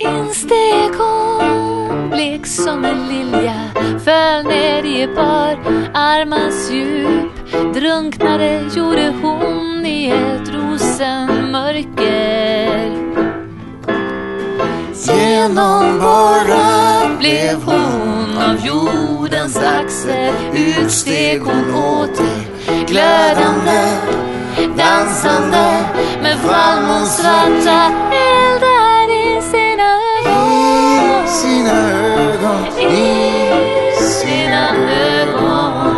Insteg hon, blek som en lilja, föll ner i ett par armars djup. Drunknade gjorde hon i ett rosenmörker. Genomborrad blev hon av jordens axel. Utsteg hon åter, glödande, dansande, med vallmonsvarta eldar i sina ögon. I sina ögon, I sina ögon.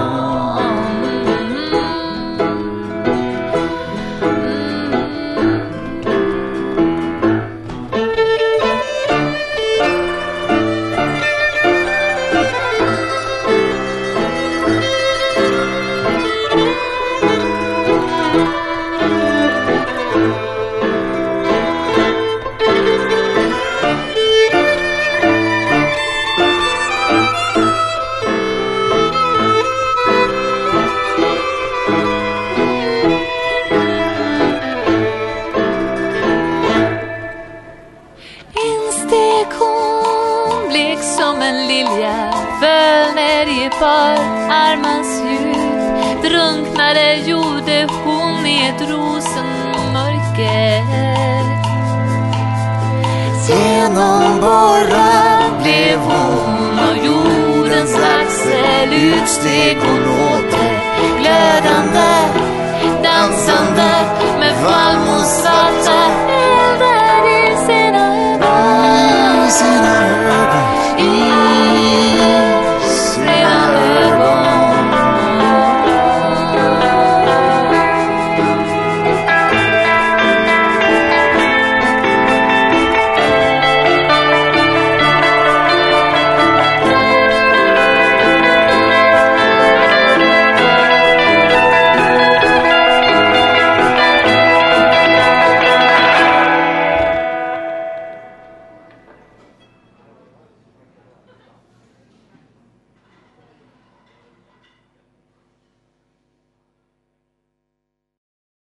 Som en lilja, föll ner i ett par armars djup. Drunknade gjorde hon i ett rosenmörker. genomborrad blev hon av jordens axel. Utsteg hon åter, glödande, dansande,